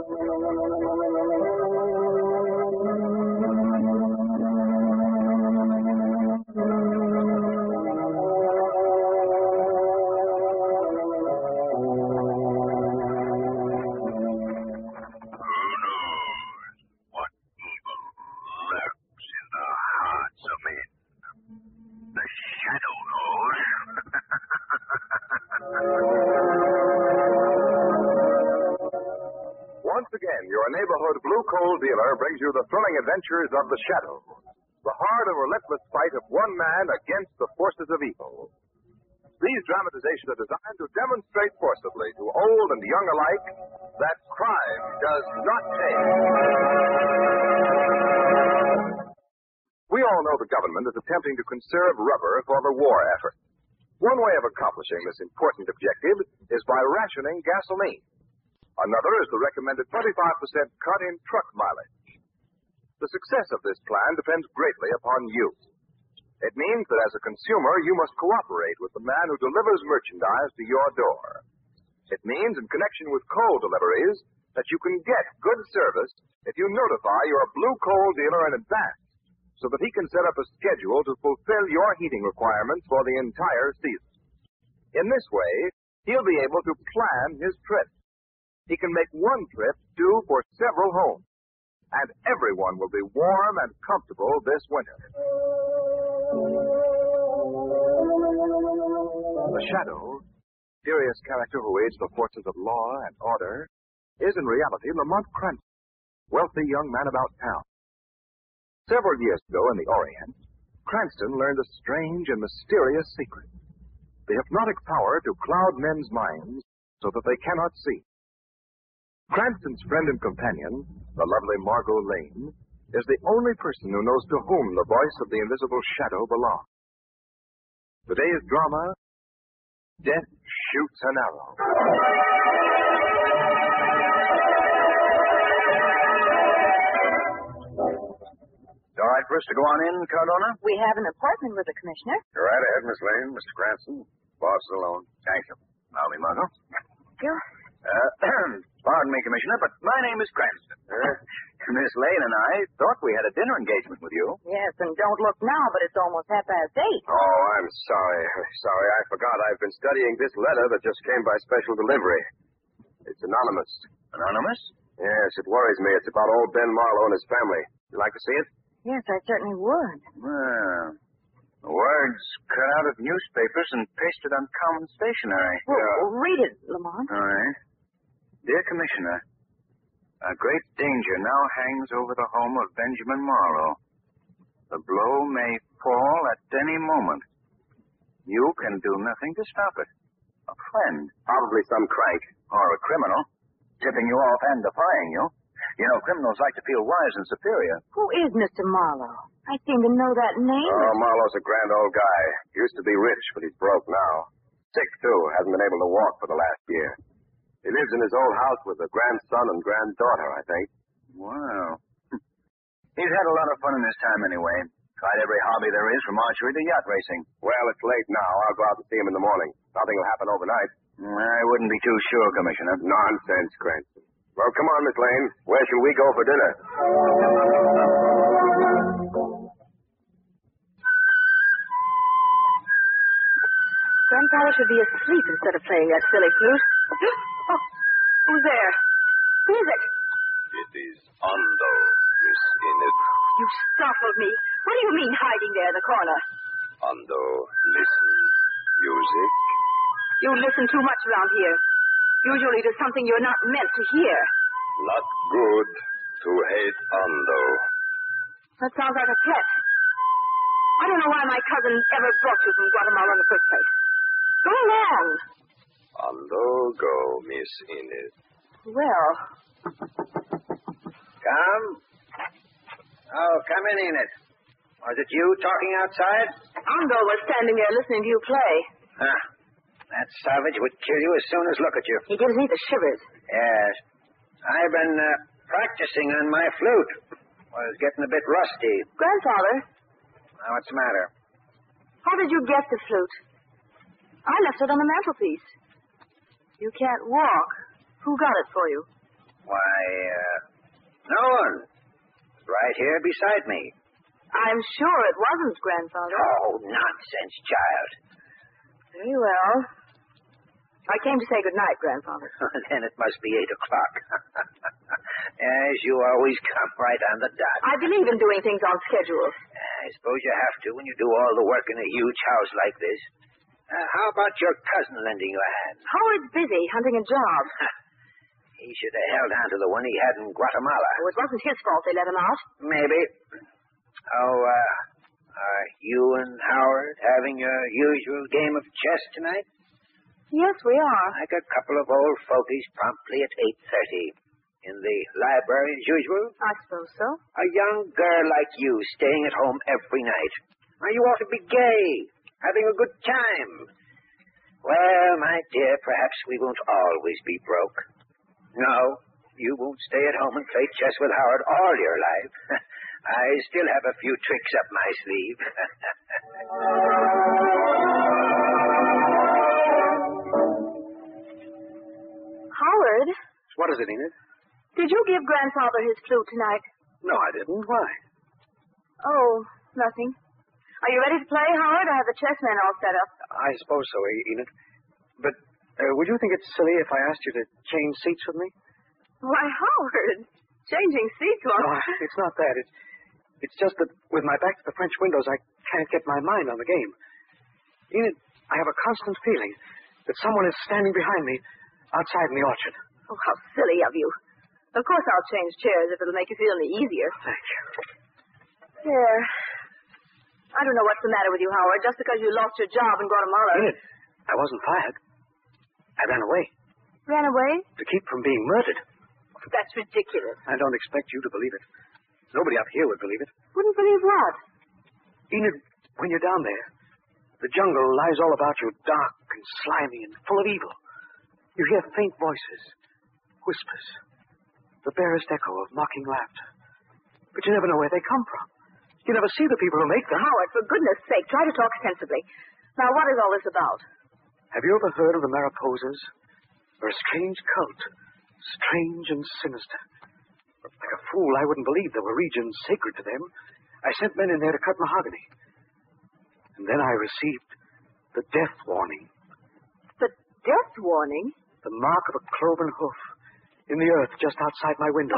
Once again, your neighborhood blue coal dealer brings you the thrilling adventures of the Shadow, the hard and relentless fight of one man against the forces of evil. These dramatizations are designed to demonstrate forcibly to old and young alike that crime does not pay. We all know the government is attempting to conserve rubber for the war effort. One way of accomplishing this important objective is by rationing gasoline. Another is the recommended 25% cut in truck mileage. The success of this plan depends greatly upon you. It means that as a consumer, you must cooperate with the man who delivers merchandise to your door. It means, in connection with coal deliveries, that you can get good service if you notify your blue coal dealer in advance, so that he can set up a schedule to fulfill your heating requirements for the entire season. In this way, he'll be able to plan his trip. He can make one trip do for several homes, and everyone will be warm and comfortable this winter. The Shadow, mysterious character who aids the forces of law and order, is in reality Lamont Cranston, wealthy young man about town. Several years ago in the Orient, Cranston learned a strange and mysterious secret: the hypnotic power to cloud men's minds so that they cannot see. Cranston's friend and companion, the lovely Margot Lane, is the only person who knows to whom the voice of the invisible Shadow belongs. Today's drama, Death Shoots an Arrow. All right for us to go on in, Cardona? We have an appointment with the commissioner. Go right ahead, Miss Lane. Mr. Cranston. Boss is alone. Thank you. I'll be Margot. You? Pardon me, Commissioner, but my name is Cranston. Miss Lane and I thought we had a dinner engagement with you. Yes, and don't look now, but it's almost 8:30. Oh, I'm sorry. I forgot. I've been studying this letter that just came by special delivery. It's anonymous. Anonymous? Yes, it worries me. It's about old Ben Marlowe and his family. You like to see it? Yes, I certainly would. Well, words cut out of newspapers and pasted on common stationery. Well, read it, Lamont. All right. Dear Commissioner, a great danger now hangs over the home of Benjamin Marlowe. The blow may fall at any moment. You can do nothing to stop it. A friend. Probably some crank. Or a criminal, tipping you off and defying you. You know, criminals like to feel wise and superior. Who is Mr. Marlowe? I seem to know that name. Oh, Marlowe's a grand old guy. Used to be rich, but he's broke now. Sick, too. Hasn't been able to walk for the last year. He lives in his old house with a grandson and granddaughter, I think. Wow. He's had a lot of fun in his time anyway. Tried every hobby there is, from archery to yacht racing. Well, it's late now. I'll go out and see him in the morning. Nothing will happen overnight. I wouldn't be too sure, Commissioner. Nonsense, Cranston. Well, come on, Miss Lane. Where shall we go for dinner? Grandfather should be asleep instead of playing that silly flute. Oh, who's there? Who is it? It is Ando, Miss Enid. You startled me. What do you mean hiding there in the corner? Ando, listen. Music. You listen too much around here. Usually to something you're not meant to hear. Not good to hate Ando. That sounds like a threat. I don't know why my cousin ever brought you from Guatemala in the first place. Go along. Ando, go, Miss Enid. Well. Come. Oh, come in, Enid. Was it you talking outside? Ando was standing there listening to you play. Ah, that savage would kill you as soon as look at you. He gives me the shivers. Yes. I've been practicing on my flute. Was getting a bit rusty. Grandfather. Now, what's the matter? How did you get the flute? I left it on the mantelpiece. You can't walk. Who got it for you? Why, no one. Right here beside me. I'm sure it wasn't, Grandfather. Oh, nonsense, child. Very well. I came to say good night, Grandfather. Then it must be 8 o'clock. As you always come right on the dot. I believe in doing things on schedule. I suppose you have to when you do all the work in a huge house like this. How about your cousin lending you a hand? Howard's busy hunting a job. He should have held on to the one he had in Guatemala. Oh, it wasn't his fault they let him out. Maybe. Oh, are you and Howard having your usual game of chess tonight? Yes, we are. Like a couple of old fogies promptly at 8:30. In the library as usual? I suppose so. A young girl like you staying at home every night. Now, you ought to be gay, having a good time. Well, my dear, perhaps we won't always be broke. No, you won't stay at home and play chess with Howard all your life. I still have a few tricks up my sleeve. Howard, What is it, Enid? did you give Grandfather his flute tonight? No, I didn't. Why? Oh, nothing. Are you ready to play, Howard? I have the chessmen all set up. I suppose so, Enid. But would you think it's silly if I asked you to change seats with me? Why, Howard, changing seats No, it's not that. It's just that with my back to the French windows, I can't get my mind on the game. Enid, I have a constant feeling that someone is standing behind me outside in the orchard. Oh, how silly of you. Of course I'll change chairs if it'll make you feel any easier. Thank you. There. I don't know what's the matter with you, Howard, just because you lost your job in Guatemala. Enid, I wasn't fired. I ran away Ran away? to keep from being murdered. That's ridiculous. I don't expect you to believe it. Nobody up here would believe it. Wouldn't believe what? Enid, when you're down there, the jungle lies all about you, dark and slimy and full of evil. You hear faint voices, whispers, the barest echo of mocking laughter. But you never know where they come from. You never see the people who make them. Howard, for goodness sake, try to talk sensibly. Now, what is all this about? Have you ever heard of the Mariposas? They're a strange cult, strange and sinister. Like a fool, I wouldn't believe there were regions sacred to them. I sent men in there to cut mahogany. And then I received the death warning. The death warning? The mark of a cloven hoof in the earth just outside my window.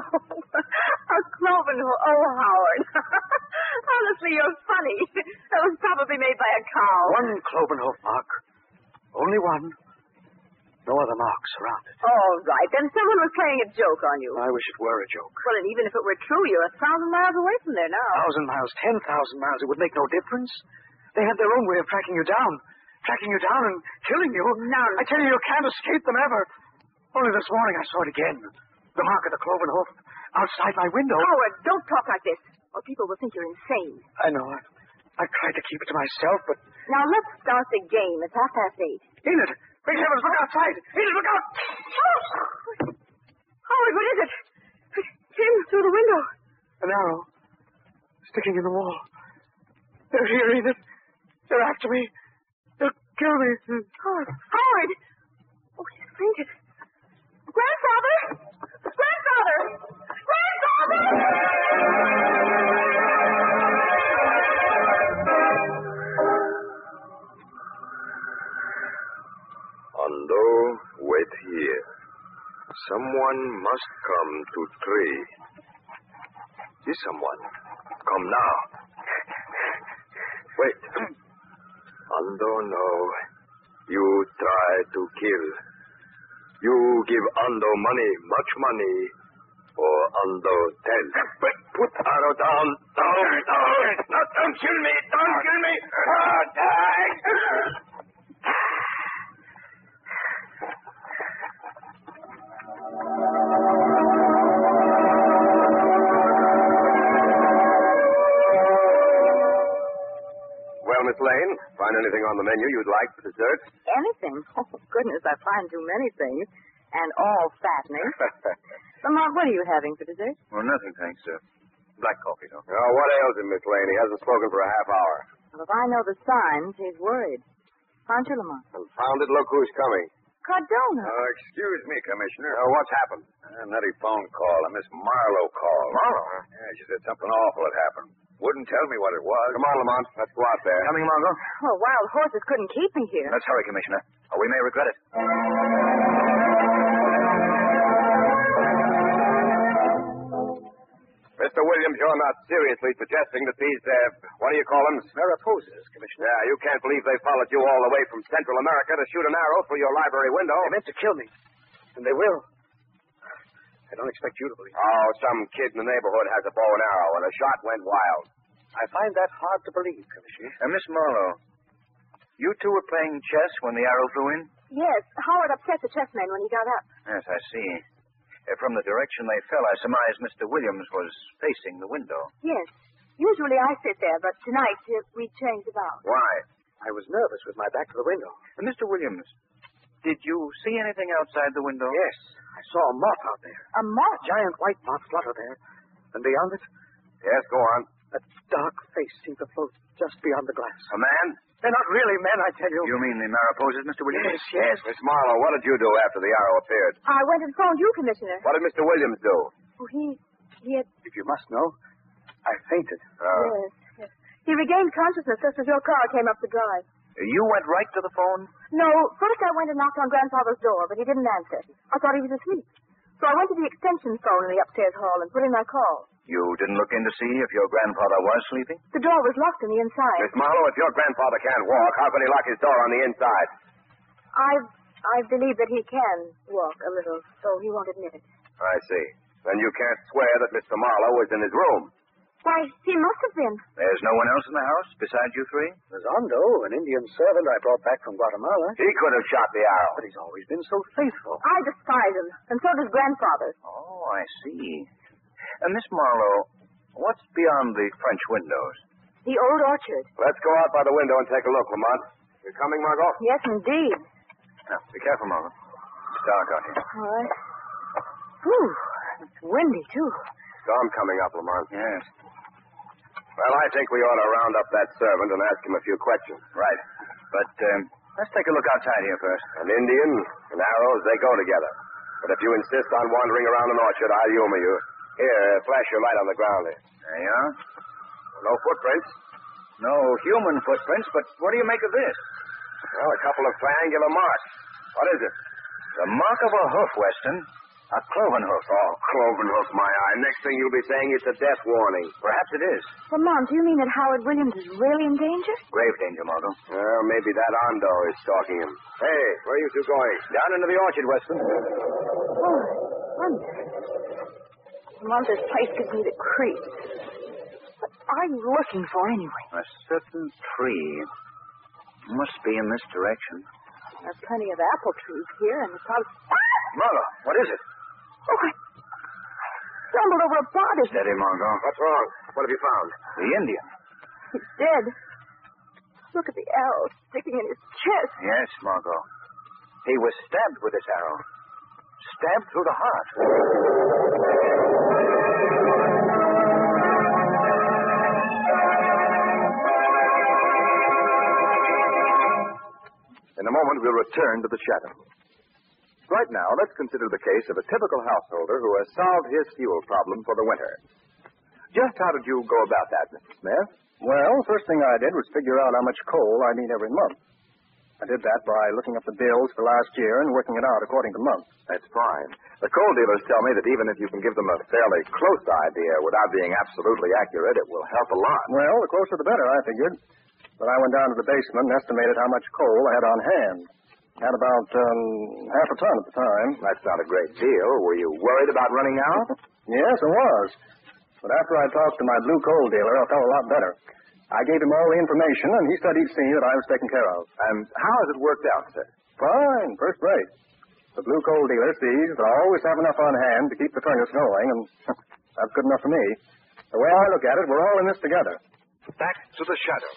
A cloven hoof. Oh, Howard. Honestly, you're funny. That was probably made by a cow. One cloven hoof mark. Only one. No other marks around it. All right. Then someone was playing a joke on you. I wish it were a joke. Well, and even if it were true, you're 1,000 miles away from there now. 1,000 miles, 10,000 miles, it would make no difference. They have their own way of tracking you down and killing you. None. I tell you, you can't escape them ever. Only this morning I saw it again. The mark of the cloven hoof outside my window. Howard, don't talk like this, or people will think you're insane. I know. I've tried to keep it to myself, but... Now, let's start the game. It's 8:30. Enid! Great heavens, look outside! Enid, look out! Howard, what is it? It came through the window. An arrow. Sticking in the wall. They're here, Enid. They're after me. They'll kill me. Howard! Oh, he's fainted. Grandfather! Grandfather! Ando, wait here. Someone must come to tree. See someone. Come now. Wait. Ando, no. You try to kill. You give Ando money, much money, or Ando tell. Put arrow down. No, don't kill me. Don't kill me. Die. Well, Miss Lane, find anything on the menu you'd like for dessert? Anything? Oh, goodness, I find too many things. And all fattening. Lamont, what are you having for dessert? Well, nothing, thanks, sir. Black coffee, though. Oh, what ails him, Miss Lane? He hasn't spoken for a half hour. Well, if I know the signs, he's worried. Aren't you, Lamont? Confound it, look who's coming. Cardona. Excuse me, Commissioner. What's happened? Another phone call. A Miss Marlowe called. Marlowe? Yeah, she said something awful had happened. Wouldn't tell me what it was. Come on, Lamont. Let's go out there. Coming, Margot? Oh, wild horses couldn't keep me here. Let's hurry, Commissioner, or we may regret it. Mr. Williams, you're not seriously suggesting that these, what do you call them? Mariposas, Commissioner. Yeah, you can't believe they followed you all the way from Central America to shoot an arrow through your library window. They meant to kill me. And they will. I don't expect you to believe it. Oh, some kid in the neighborhood has a bow and arrow, and a shot went wild. I find that hard to believe, Commissioner. Miss Marlowe, you two were playing chess when the arrow flew in? Yes, Howard upset the chessman when he got up. Yes, I see. From the direction they fell, I surmise Mr. Williams was facing the window. Yes. Usually I sit there, but tonight we changed about. Why? I was nervous with my back to the window. Mr. Williams, did you see anything outside the window? Yes, I saw a moth out there. A moth? A giant white moth flutter there. And beyond it, Yes, go on. a dark face seemed to float just beyond the glass. A man? They're not really men, I tell you. You mean the Mariposas, Mr. Williams? Yes. Miss Marlowe, what did you do after the arrow appeared? I went and phoned you, Commissioner. What did Mr. Williams do? Oh, he had... If you must know, I fainted. Yes. He regained consciousness just as your car came up the drive. You went right to the phone? No, first I went and knocked on Grandfather's door, but he didn't answer. I thought he was asleep. So I went to the extension phone in the upstairs hall and put in my call. You didn't look in to see if your grandfather was sleeping? The door was locked on the inside. Miss Marlowe, if your grandfather can't walk, how can he lock his door on the inside? I believe that he can walk a little, though he won't admit it. I see. Then you can't swear that Mr. Marlowe was in his room. Why, he must have been. There's no one else in the house besides you three? There's Hondo, an Indian servant I brought back from Guatemala. He could have shot the arrow. But he's always been so faithful. I despise him, and so does Grandfather. Oh, I see. Miss Marlowe, what's beyond the French windows? The old orchard. Let's go out by the window and take a look, Lamont. You coming, Margot? Yes, indeed. Now, be careful, Marlowe. It's dark out here. All right. Whew, it's windy, too. Storm coming up, Lamont. Yes. Well, I think we ought to round up that servant and ask him a few questions. Right. But let's take a look outside here first. An Indian and arrows, they go together. But if you insist on wandering around an orchard, I'll humor you. Here, flash your light on the ground there. There you are. No footprints. No human footprints, but what do you make of this? Well, a couple of triangular marks. What is it? The mark of a hoof, Weston. A cloven hoof. Oh, cloven hoof, my eye. Next thing you'll be saying it's a death warning. Perhaps it is. Well, Mom, do you mean that Howard Williams is really in danger? Grave danger, Margot. Well, maybe that Hondo is stalking him. Hey, where are you two going? Down into the orchard, Weston. Oh, wonder. Mom, this place gives me the creeps. What are you looking for, anyway? A certain tree. Must be in this direction. There's plenty of apple trees here, and it's probably... Margot, what is it? Oh, I stumbled over a body. Steady, Margot. What's wrong? What have you found? The Indian. He's dead. Look at the arrow sticking in his chest. Yes, Margot. He was stabbed with this arrow. Stabbed through the heart. In a moment, we'll return to the shadow. Right now, let's consider the case of a typical householder who has solved his fuel problem for the winter. Just how did you go about that, Mr. Smith? Well, first thing I did was figure out how much coal I need every month. I did that by looking up the bills for last year and working it out according to month. That's fine. The coal dealers tell me that even if you can give them a fairly close idea without being absolutely accurate, it will help a lot. Well, the closer the better, I figured. But I went down to the basement and estimated how much coal I had on hand. Had about half a ton at the time. That's not a great deal. Were you worried about running out? Yes, I was. But after I talked to my blue coal dealer, I felt a lot better. I gave him all the information, and he said he'd see that I was taken care of. And how has it worked out, sir? Fine, first rate. The blue coal dealer sees that I always have enough on hand to keep the furnace going, and that's good enough for me. The way I look at it, we're all in this together. Back to the shadow.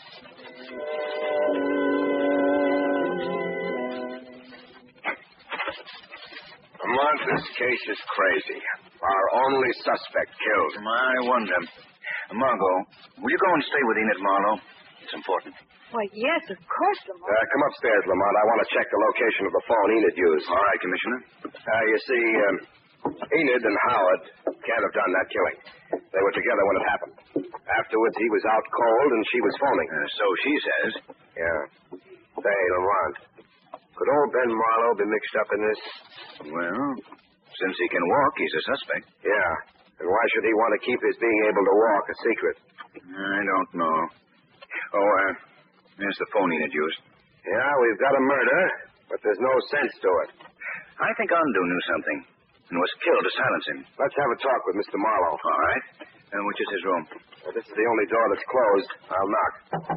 Lamont, this case is crazy. Our only suspect killed. I wonder. Margot, will you go and stay with Enid Marlowe? It's important. Why, yes, of course, Lamont. Come upstairs, Lamont. I want to check the location of the phone Enid used. All right, Commissioner. You see, Enid and Howard can't have done that killing. They were together when it happened. Afterwards, he was out cold and she was phoning. So she says. Yeah. Say, Lamont, could old Ben Marlowe be mixed up in this? Well, since he can walk, he's a suspect. Yeah. And why should he want to keep his being able to walk a secret? I don't know. Oh, there's the phone Enid used. Yeah, we've got a murder, but there's no sense to it. I think Ondo knew something and was killed to silence him. Let's have a talk with Mr. Marlowe. All right. Which is his room? This is the only door that's closed. I'll knock.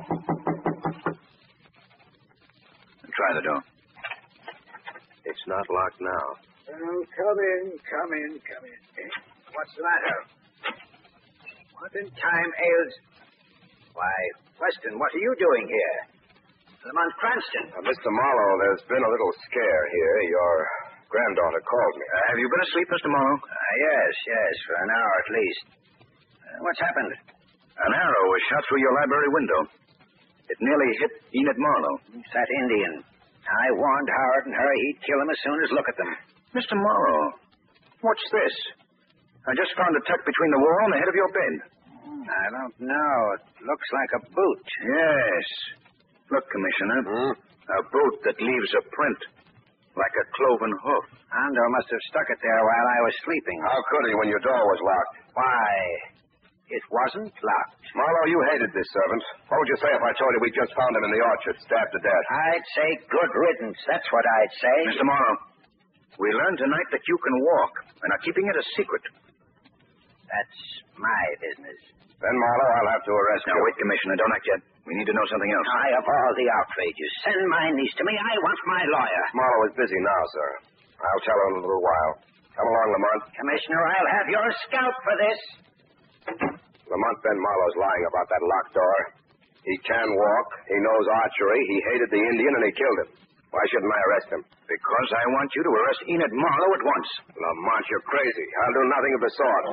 Try the door. It's not locked now. Oh, come in. What's the matter? What in time ails... Why, Weston, what are you doing here? Lamont Cranston. Mr. Marlowe, there's been a little scare here. Your granddaughter called me. Have you been asleep, Mr. Marlowe? Yes, for an hour at least. What's happened? An arrow was shot through your library window. It nearly hit Enid Marlowe. It's that Indian. I warned Howard and her he'd kill him as soon as look at them. Mr. Marlowe, what's this? I just found a tuck between the wall and the head of your bed. I don't know. It looks like a boot. Yes. Look, Commissioner. A boot that leaves a print, like a cloven hoof. Ando must have stuck it there while I was sleeping. How could he when your door was locked? Why, it wasn't locked. Marlowe, you hated this servant. What would you say if I told you we just found him in the orchard, stabbed to death? I'd say good riddance. That's what I'd say. Mr. Marlowe, we learned tonight that you can walk and are keeping it a secret. That's my business. Then, Marlowe, I'll have to arrest you. Now, wait, Commissioner. Don't act yet. We need to know something else. I, of all the outrages, send my niece to me. I want my lawyer. Marlowe is busy now, sir. I'll tell her in a little while. Come along, Lamont. Commissioner, I'll have your scalp for this. Lamont, Ben Marlowe's lying about that locked door. He can walk. He knows archery. He hated the Indian, and he killed him. Why shouldn't I arrest him? Because I want you to arrest Enid Marlowe at once. Lamont, you're crazy. I'll do nothing of the sort.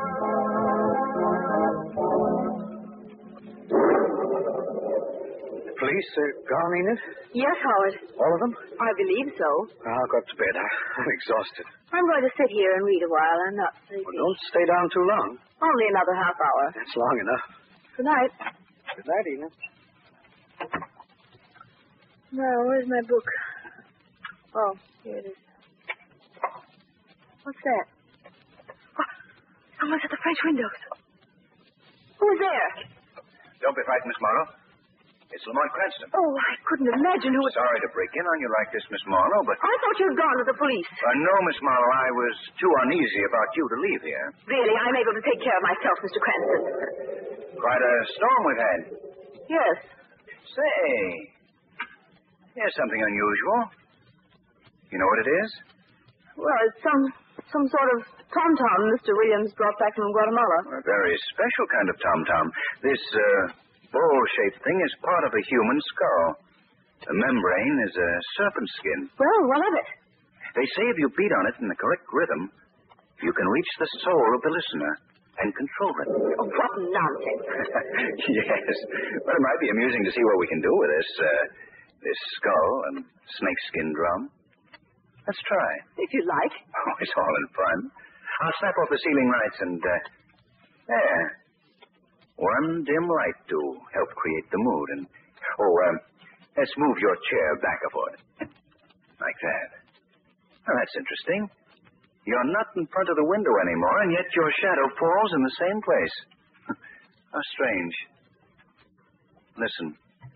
Police gone, Enid? Yes, Howard. All of them? I believe so. I'll go up to bed. I'm exhausted. I'm going to sit here and read a while. I'm not sleepy. Well, don't stay down too long. Only another half hour. That's long enough. Good night. Good night, Enid. Now, where's my book? Oh, here it is. What's that? Oh, someone's at the French windows. Who's there? Don't be frightened, Miss Marlowe. It's Lamont Cranston. Oh, I couldn't imagine who it... Sorry to break in on you like this, Miss Marlowe, but... I thought you'd gone to the police. No, Miss Marlowe, I was too uneasy about you to leave here. Really, I'm able to take care of myself, Mr. Cranston. Quite a storm we've had. Yes. Say, here's something unusual. You know what it is? Well, it's some sort of tom-tom Mr. Williams brought back from Guatemala. A very special kind of tom-tom. This, bowl-shaped thing is part of a human skull. The membrane is a serpent skin. Well, what of it? They say if you beat on it in the correct rhythm, you can reach the soul of the listener and control it. Oh, what nonsense. Yes. But it might be amusing to see what we can do with this skull and snakeskin drum. Let's try. If you like. Oh, it's all in fun. I'll snap off the ceiling lights and, there. One dim light to help create the mood. And, let's move your chair back a foot. Like that. Well, that's interesting. You're not in front of the window anymore, and yet your shadow falls in the same place. How strange. Listen.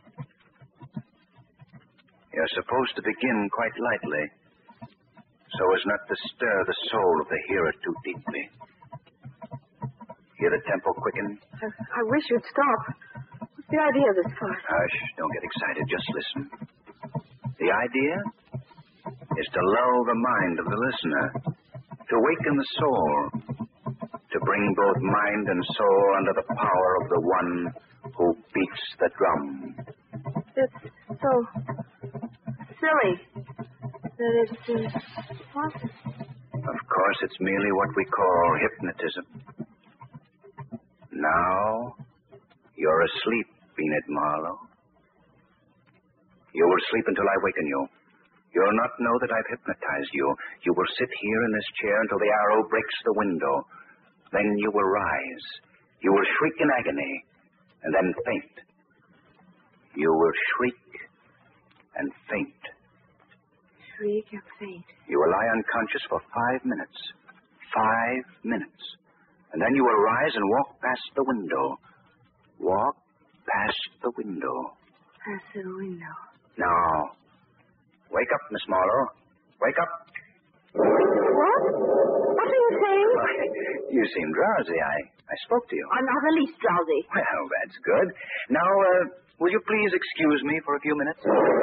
You're supposed to begin quite lightly, so as not to stir the soul of the hearer too deeply. Hear the tempo quicken? I wish you'd stop. What's the idea of this farce? Hush, don't get excited. Just listen. The idea is to lull the mind of the listener, to waken the soul, to bring both mind and soul under the power of the one who beats the drum. It's so silly that it's what? Of course, it's merely what we call hypnotism. Now, you're asleep Enid Marlowe. You will sleep until I waken you. You'll not know that I've hypnotized you. You will sit here in this chair until the arrow breaks the window. Then you will rise. You will shriek in agony, and then faint. You will shriek and faint. Shriek and faint. You will lie unconscious for 5 minutes. 5 minutes. And then you will rise and walk past the window. Walk past the window. Past the window. Now, wake up, Miss Marlowe. Wake up. What? What are you saying? You seem drowsy. I spoke to you. I'm not the least drowsy. Well, that's good. Now, will you please excuse me for a few minutes?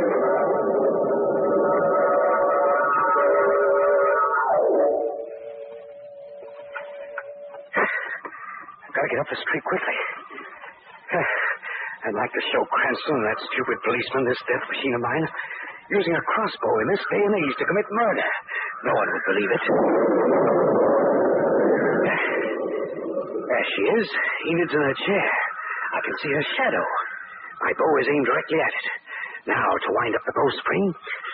I've got to get up the street quickly. I'd like to show Cranston and that stupid policeman this death machine of mine using a crossbow in this day and age to commit murder. No one would believe it. There she is. Enid's in her chair. I can see her shadow. My bow is aimed directly at it. Now, to wind up the bowstring.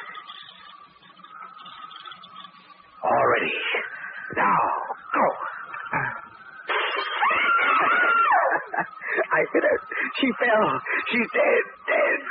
All ready. Now, go. I hit her. She fell. She's dead. Dead.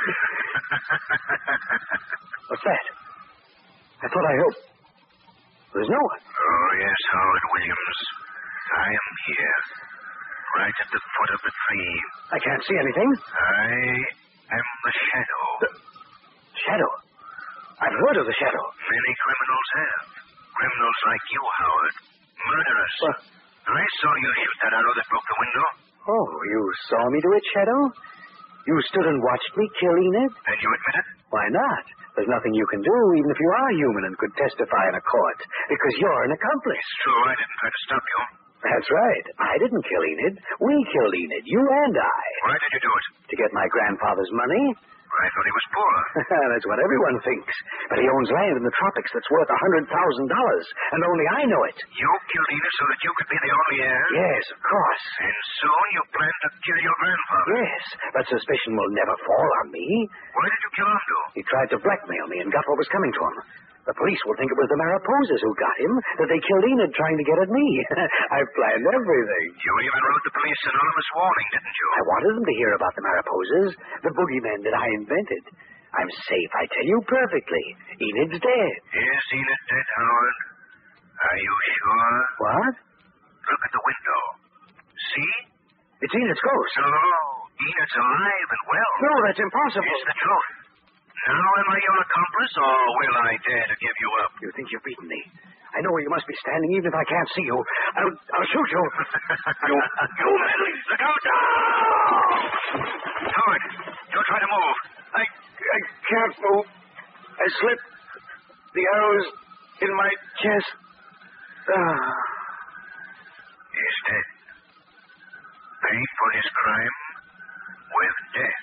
What's that? I thought I heard... There's no one. Oh, yes, Howard Williams. I am here. Right at the foot of the tree. I can't see anything. I am the Shadow. The Shadow? I've heard of the Shadow. Many criminals have. Criminals like you, Howard. Murderers. I saw you shoot that arrow that broke the window. Oh, you saw me do it, Shadow? You stood and watched me kill Enid? And you admit it? Why not? There's nothing you can do, even if you are human and could testify in a court, because you're an accomplice. So I didn't try to stop you. That's right. I didn't kill Enid. We killed Enid, you and I. Why did you do it? To get my grandfather's money. I thought he was poor. That's what everyone thinks. But he owns land in the tropics that's worth $100,000, and only I know it. You killed Enid so that you could be the only heir? Yes, of course. And soon you plan to kill your grandfather? Yes, but suspicion will never fall on me. Why did you kill Ando? He tried to blackmail me and got what was coming to him. The police will think it was the Mariposas who got him, that they killed Enid trying to get at me. I've planned everything. You even wrote the police an anonymous warning, didn't you? I wanted them to hear about the Mariposas, the boogeymen that I invented. I'm safe, I tell you perfectly. Enid's dead. Is Enid dead, Howard? Are you sure? What? Look at the window. See? It's Enid's ghost. No, Enid's alive and well. No, that's impossible. It's the truth. Now am I your accomplice, or will I dare to give you up? You think you've beaten me. I know where you must be standing, even if I can't see you. I'll shoot you. You meddling! Look out! Howard, don't try to move. I can't move. I slipped. The arrow's in my chest. He's dead. Paid for his crime with death.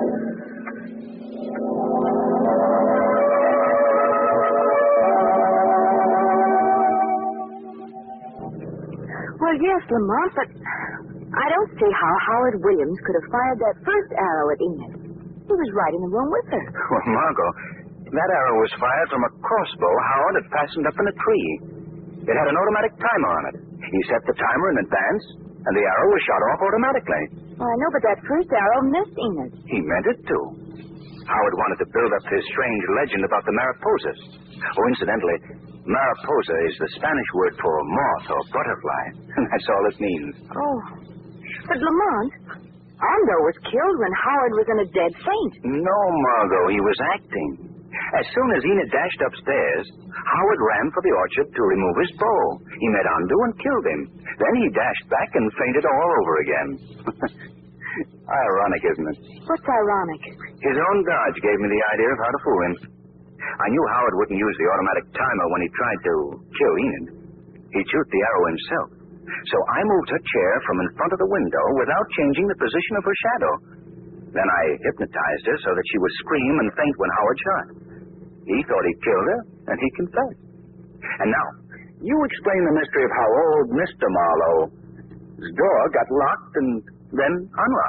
Well, yes, Lamont, but I don't see how Howard Williams could have fired that first arrow at Enid. He was right in the room with her. Well, Margot, that arrow was fired from a crossbow Howard had fastened up in a tree. It had an automatic timer on it. He set the timer in advance, and the arrow was shot off automatically. Well, I know, but that first arrow missed Enid. He meant it to. Howard wanted to build up his strange legend about the Mariposas. Oh, incidentally, Mariposa is the Spanish word for moth or butterfly. That's all it means. Oh. But, Lamont, Ando was killed when Howard was in a dead faint. No, Margot, he was acting. As soon as Enid dashed upstairs, Howard ran for the orchard to remove his bow. He met Ando and killed him. Then he dashed back and fainted all over again. Ironic, isn't it? What's ironic? His own dodge gave me the idea of how to fool him. I knew Howard wouldn't use the automatic timer when he tried to kill Enid. He'd shoot the arrow himself. So I moved her chair from in front of the window without changing the position of her shadow. Then I hypnotized her so that she would scream and faint when Howard shot. He thought he'd killed her, and he confessed. And now, you explain the mystery of how old Mr. Marlowe's door got locked and then unlocked.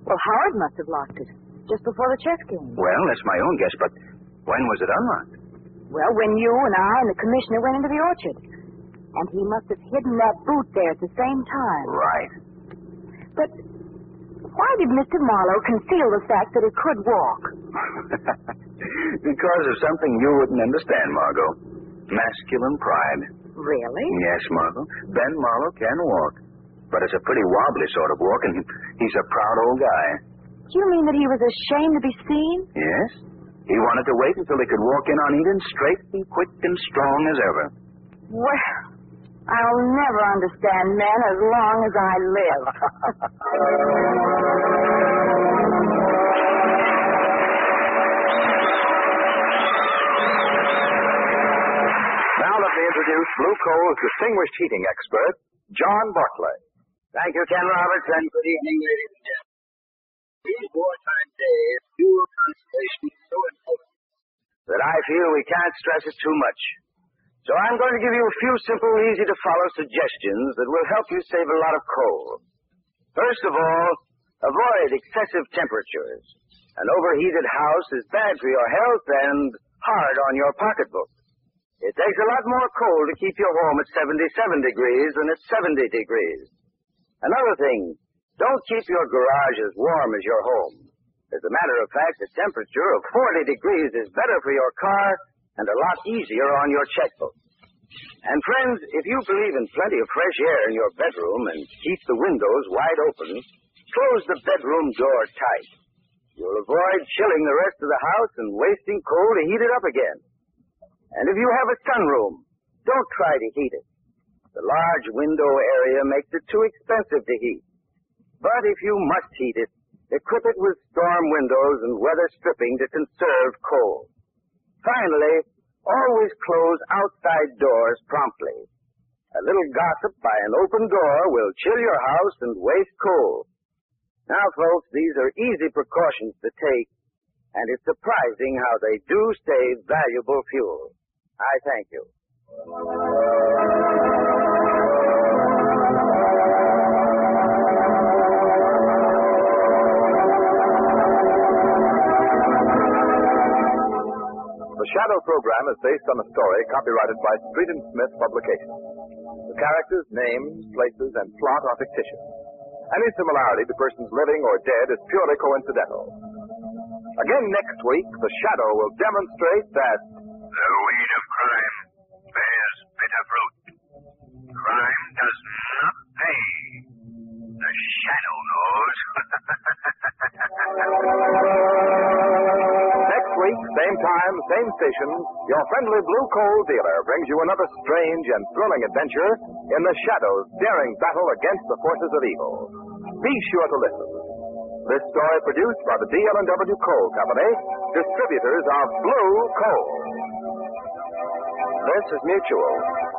Well, Howard must have locked it just before the chess game. Well, that's my own guess, but when was it unlocked? Well, when you and I and the commissioner went into the orchard. And he must have hidden that boot there at the same time. Right. But why did Mr. Marlowe conceal the fact that he could walk? Because of something you wouldn't understand, Margot. Masculine pride. Really? Yes, Margot. Ben Marlowe can walk. But it's a pretty wobbly sort of walk, and he's a proud old guy. Do you mean that he was ashamed to be seen? Yes. He wanted to wait until he could walk in on Eden straight and quick and strong as ever. Well, I'll never understand men as long as I live. Now let me introduce Blue Coal's distinguished heating expert, John Barclay. Thank you, Ken Roberts, and good evening, ladies and gentlemen. These wartime days, fuel conservation is so important that I feel we can't stress it too much. So I'm going to give you a few simple, easy-to-follow suggestions that will help you save a lot of coal. First of all, avoid excessive temperatures. An overheated house is bad for your health and hard on your pocketbook. It takes a lot more coal to keep your home at 77 degrees than at 70 degrees. Another thing, don't keep your garage as warm as your home. As a matter of fact, a temperature of 40 degrees is better for your car and a lot easier on your checkbook. And friends, if you believe in plenty of fresh air in your bedroom and keep the windows wide open, close the bedroom door tight. You'll avoid chilling the rest of the house and wasting coal to heat it up again. And if you have a sunroom, don't try to heat it. The large window area makes it too expensive to heat. But if you must heat it, equip it with storm windows and weather stripping to conserve coal. Finally, always close outside doors promptly. A little gossip by an open door will chill your house and waste coal. Now, folks, these are easy precautions to take, and it's surprising how they do save valuable fuel. I thank you. The Shadow program is based on a story copyrighted by Street and Smith Publications. The characters, names, places, and plot are fictitious. Any similarity to persons living or dead is purely coincidental. Again next week, The Shadow will demonstrate that the weed of crime bears bitter fruit. Crime does not pay. The Shadow knows. next week, same time, same station, your friendly Blue Coal dealer brings you another strange and thrilling adventure in the Shadow's daring battle against the forces of evil. Be sure to listen. This story produced by the DL&W Coal Company, distributors of Blue Coal. This is Mutual.